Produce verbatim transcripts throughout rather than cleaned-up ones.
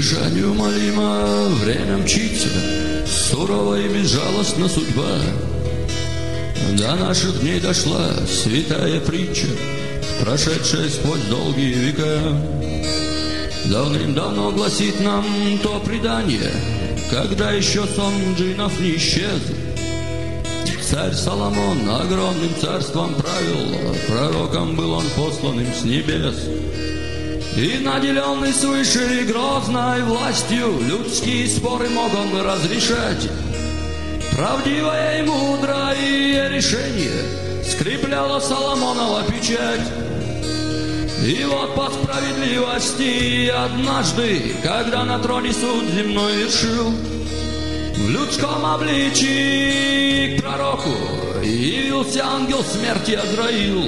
Спеша неумолимо время мчится, сурова и безжалостна судьба. До наших дней дошла святая притча, прошедшая сквозь долгие века. Давным-давно гласит нам то предание, когда еще сон джиннов не исчез. Царь Соломон огромным царством правил, пророком был он посланным с небес. И наделенный свыше и грозной властью, людские споры мог он разрешать. Правдивое и мудрое решение скрепляло Соломонова печать. И вот по справедливости однажды, когда на троне суд земной вершил, в людском обличии к пророку явился ангел смерти Азраил.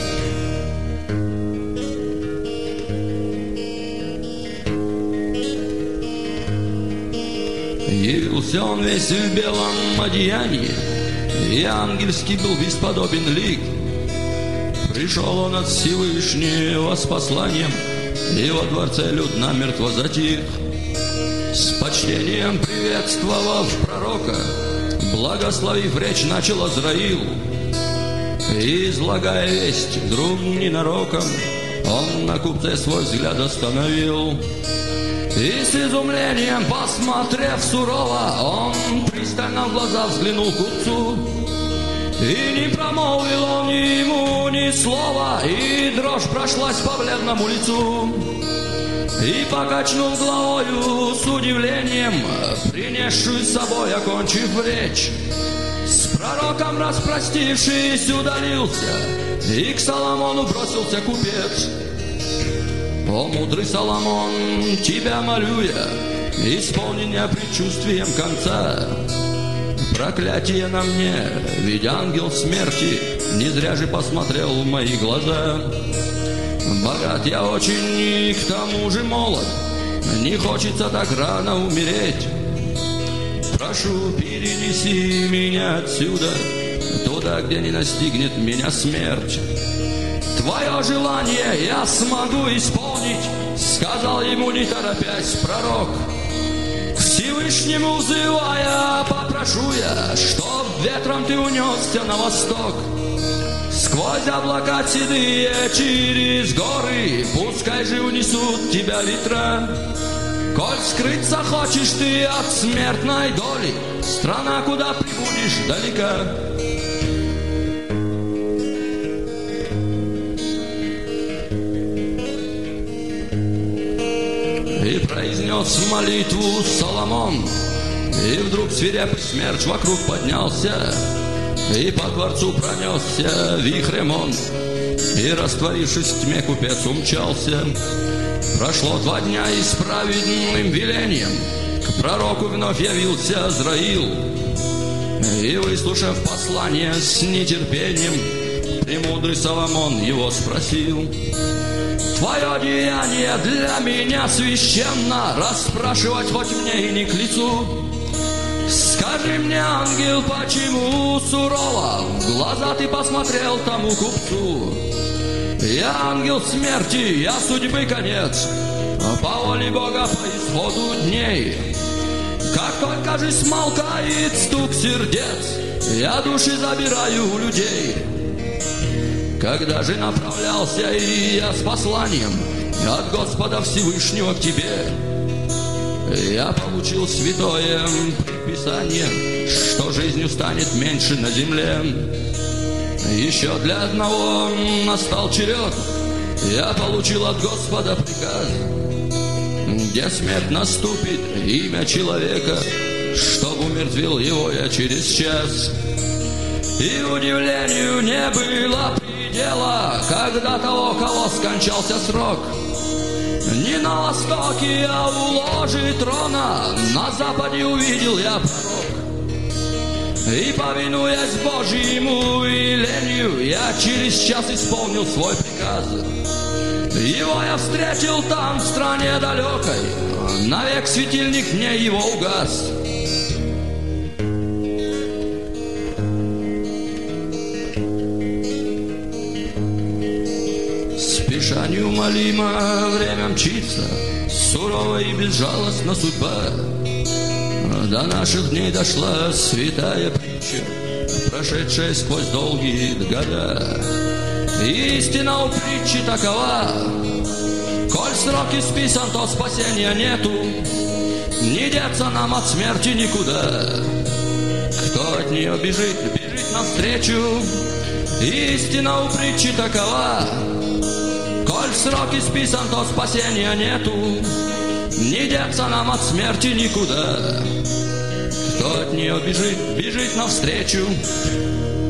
Явился он весь в белом одеянии, и ангельский был бесподобен лик. Пришел он от Всевышнего с посланием, и во дворце люд намертво затих. С почтением приветствовав пророка, благословив речь, начал Азраил. И, излагая весть, вдруг ненароком он на купце свой взгляд остановил. И с изумлением, посмотрев сурово, он пристально в глаза взглянул купцу. И не промолвил он ему ни слова, и дрожь прошлась по бледному лицу. И покачнул головою с удивлением, принесшую с собой, окончив речь. С пророком распростившись, удалился, и к Соломону бросился купец. О, мудрый Соломон, тебя молю я, исполни меня предчувствием конца. Проклятие на мне, ведь ангел смерти не зря же посмотрел в мои глаза. Богат я очень и к тому же молод, не хочется так рано умереть. Прошу, перенеси меня отсюда, туда, где не настигнет меня смерть. Твое желание я смогу исполнить, сказал ему, не торопясь, пророк. К Всевышнему взывая, попрошу я, чтоб ветром ты унесся на восток. Сквозь облака седые, через горы, пускай же унесут тебя ветра. Коль скрыться хочешь ты от смертной доли, страна, куда прибудешь, далека. И произнес молитву Соломон, и вдруг свирепый смерч вокруг поднялся, и по дворцу пронесся вихрем он, и, растворившись в тьме, купец умчался. Прошло два дня, и с праведным велением к пророку вновь явился Азраил. И, выслушав послание с нетерпением, премудрый Соломон его спросил: твое деяние для меня священно, расспрашивать хоть мне и не к лицу. Скажи мне, ангел, почему сурово в глаза ты посмотрел тому купцу? Я ангел смерти, я судьбы конец, по воле Бога по исходу дней. Как только же смолкает стук сердец, я души забираю у людей. Когда же направлялся и я с посланием от Господа Всевышнего к тебе, я получил святое предписание, что жизнью станет меньше на земле. Еще для одного настал черед, я получил от Господа приказ, где смерть наступит, имя человека, чтоб умертвил его я через час. И удивлению не было предела, когда того, кого скончался срок. Не на востоке, а у ложи трона, на западе увидел я пророк. И, повинуясь Божьему велению, я через час исполнил свой приказ. Его я встретил там, в стране далекой, навек светильник мне его угас. Спеша неумолимо время мчится, сурова и безжалостна судьба. До наших дней дошла святая притча, прошедшая сквозь долгие года. Истина у притчи такова: коль срок исписан, то спасения нету, не деться нам от смерти никуда. Кто от нее бежит, бежит навстречу. Истина у притчи такова: коль срок исписан, то спасения нету, не деться нам от смерти никуда. Кто от нее бежит, бежит навстречу.